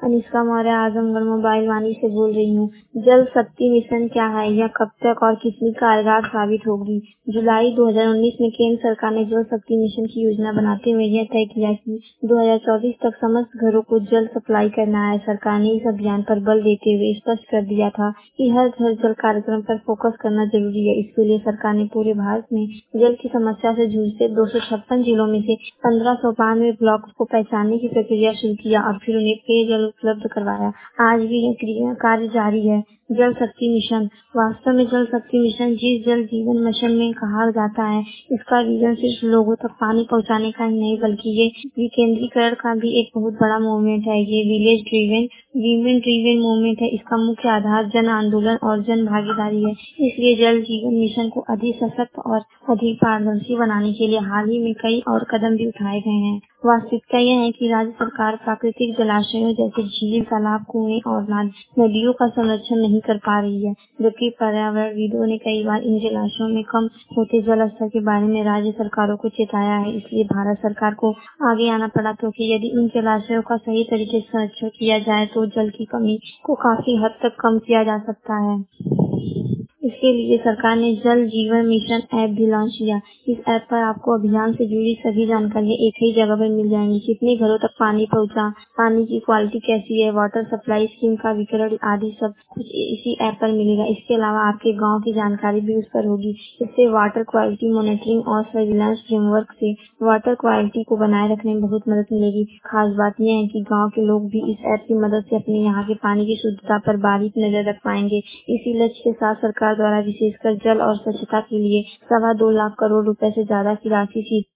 Anishka Maurya, Azamgarh mobile Vaani से बोल रही हूँ। जल शक्ति मिशन क्या है, यह कब तक और कितनी कारगर साबित होगी? जुलाई 2019 में केंद्र सरकार ने जल शक्ति मिशन की योजना बनाते हुए यह तय किया कि 2024 तक समस्त घरों को जल सप्लाई करना है। सरकार ने इस अभियान पर बल देते हुए स्पष्ट कर दिया था कि हर घर जल कार्यक्रम पर फोकस करना जरूरी है। इसके लिए सरकार ने पूरे भारत में जल की समस्या से जूझते 256 जिलों में से 1592 ब्लॉक को पहचानने की प्रक्रिया शुरू किया और फिर उन्हें पेयजल उपलब्ध करवाया। आज भी यह कार्य जारी है। जल शक्ति मिशन वास्तव में जल शक्ति मिशन जिस जल जीवन मिशन में कहा जाता है, इसका विजन सिर्फ लोगों तक पानी पहुंचाने का ही नहीं बल्कि ये विकेंद्रीकरण का भी एक बहुत बड़ा मूवमेंट है। ये village driven women driven movement है। इसका मुख्य आधार जन आंदोलन और जन भागीदारी है। इसलिए जल जीवन मिशन को अधिक सशक्त और अधिक पारदर्शी बनाने के लिए हाल ही में कई और कदम भी उठाए गए हैं। वास्तविकता यह है कि राज्य सरकार प्राकृतिक जलाशयों जैसे झील, तालाब, कुएं और नदियों का संरक्षण नहीं कर पा रही है, जबकि पर्यावरणविदों ने कई बार इन जलाशयों में कम होते जल स्तर के बारे में राज्य सरकारों को चेताया है। इसलिए भारत सरकार को आगे आना पड़ा, क्योंकि यदि इन जलाशयों का सही तरीके से संरक्षण किया जाए तो जल की कमी को काफी हद तक कम किया जा सकता है। इसके लिए सरकार ने जल जीवन मिशन ऐप भी लॉन्च किया। इस ऐप पर आपको अभियान से जुड़ी सभी जानकारियाँ एक ही जगह पर मिल जाएंगी। कितने घरों तक पानी पहुँचा, पानी की क्वालिटी कैसी है, वाटर सप्लाई स्कीम का वितरण आदि सब कुछ इसी ऐप पर मिलेगा। इसके अलावा आपके गांव की जानकारी भी उस पर होगी। इससे वाटर क्वालिटी मॉनिटरिंग और सर्विलांस फ्रेमवर्क से वाटर क्वालिटी को बनाए रखने में बहुत मदद मिलेगी। खास बात यह है कि गाँव के लोग भी इस ऐप की मदद से अपने यहाँ के पानी की शुद्धता पर बारीक नजर रख पाएंगे। इसी लक्ष्य के साथ सरकार द्वारा विशेषकर जल और स्वच्छता के लिए 2.25 लाख करोड़ रुपए से ज्यादा की राशि